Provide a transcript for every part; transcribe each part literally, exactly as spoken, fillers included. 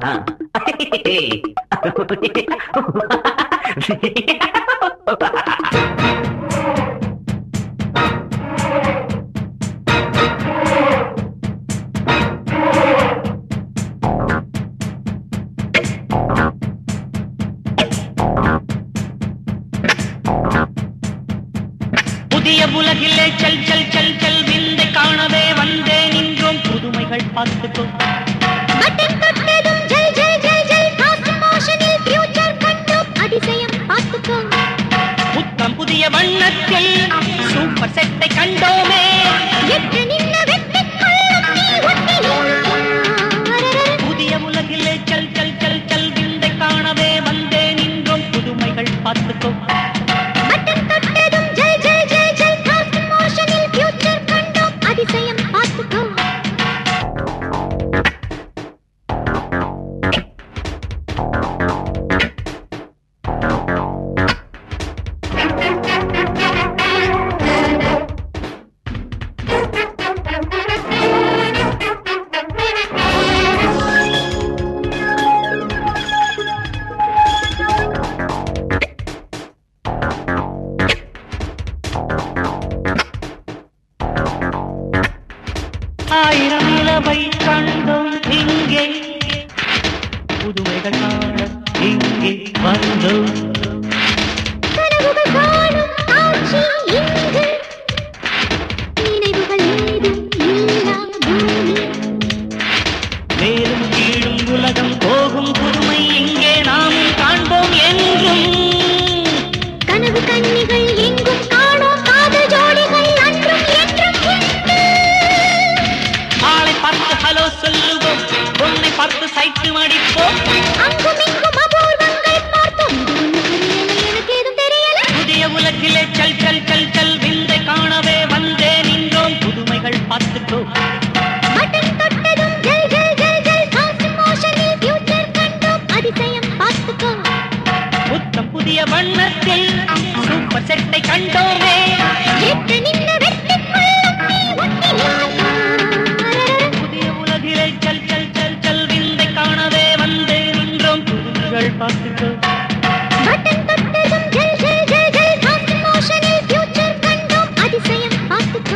புதிய உலகிலே செல் செல் செல் செல் விந்தை காணவே வந்தே நின்றோம் புதுமைகள் பார்த்துக்கோ பட்டன் தொட்டதும் ஜல் ஜல் ஜல் ஜல் ஃபாஸ்ட் மோஷனில் ஃபியூச்சர் கண்டோம் அதிசயம் பார்த்துக்கோ புத்தம் புதிய வண்ணத்தில் சூப்பர் செட்டை கண்டோமே எட்டு நின்ன வெட்டிக் கொள்ளும் நீ ஒட்டி புதிய உலகிலே செல் செல் செல் செல் விந்தை காணவே வந்தே நின்றோம் புதுமைகள் பார்த்துக்கோ பட்டன் தொட்டதும் ஜல் ஜல் ஜல் ஜல் ஃபாஸ்ட் மோஷனில் ஃபியூச்சர் கண்டோம் அதிசயம் பார்த்துக்கோ ஆயிரம் நிலவை கண்டோம் இங்கே புதுமைகள் காண இங்கே வந்தோம் கனவுகள் காணும் காட்சி இங்கு நினைவுகள் ஏதும் இல்லா பூமி மேலும் கீழும் உலகம் போகும் புதுமை இங்கே நாம் காண்போம் என்றும் கனவு கன்னிகள் எங்கும் காணோம் காதல் ஜோடிகள் அன்றும் என்றும் உண்டு ஆளை பார்த்து ஹலோ சொல்லுவோம் பொண்ணை பார்த்து சைட்டு மடிப்போம் அங்கும் இங்கும் அபூர்வங்கள் பார்த்தோம் எனக்கு ஏதும் தெரியல புதிய உலகிலே செல் செல் செல் செல் விந்தை காணவே வந்தே நின்றோம் புதுமைகள் பார்த்துக்கோ பட்டன் தொட்டதும் ஜல் ஜல் ஜல் ஜல் ஃபாஸ்ட் மோஷனில் ஃபியூச்சர் கண்டோம் அதிசயம் பார்த்துக்கோ புத்தம் புதிய வண்ணத்தில் சூப்பர் செட்டை கண்டோமே எட்டு நின்ன வெட்டிக் கொள்ளும் நீ ஒட்டி புதிய உலகிலே செல் செல் செல் செல் விந்தை காணவே வந்தே நின்றோம் புதுமைகள் பார்த்துக்கோ பட்டன் தொட்டதும் ஜல் ஜல் ஜல் ஜல் ஃபாஸ்ட் மோஷனில் ஃபியூச்சர் கண்டோம் அதிசயம் பார்த்துக்கோ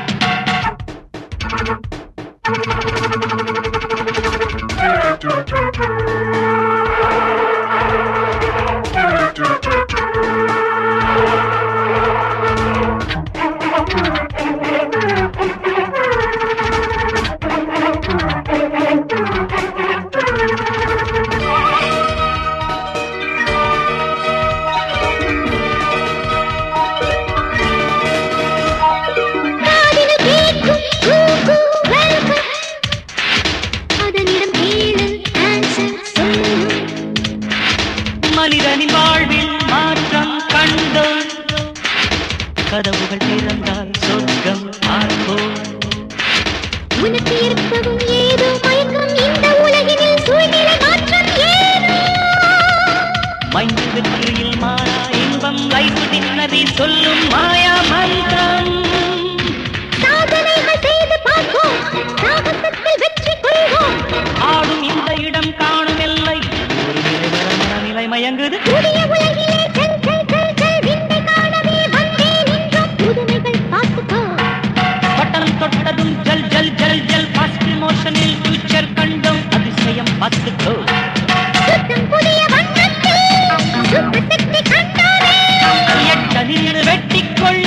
காதில் கேட்கும் கூ கூ வெல்கம் அதனிடம் கேளு ஆன்சர் சொல்லும் மனிதனின் வாழ்வில் மாற்றம் கண்டோம் கதவுகள் திறந்தால் சொர்க்கம் பார்ப்போம் உனக்கு இருப்பதும் ஏதோ மயக்கம் இந்த உலகினில் சூழ்நிலை மாற்றம் ஏனோ மைந்து வெற்றியில் மாறா இன்பம் லைஃப் டின்னரி சொல்லும் மாயா மந்திரம் சாதனைகள் செய்து பார்ப்போம் சாகசத்தில் வெற்றி கொள்வோம் ஆடும் இந்த இடம் காணும் எல்லை ஒரு நிலை வர மனநிலை மயங்குது புதிய உலகிலே செல் செல் செல் செல் விந்தை காணவே வந்தே நின்றோம் புதுமைகள் பார்த்துக்கோ பட்டணம் தொட்டதும் ஜல் ஜல் ஜல் ஜல் ஃபாஸ்ட் மோஷனில் ஃபியூச்சர் கண்டோம் அதிசயம் பார்த்துக்கோ சுத்தம் புதிய வண்ணத்தில் சுத்த சக்தி கண்டாரே எட்ட நின்று வெட்டிக்கொள்ள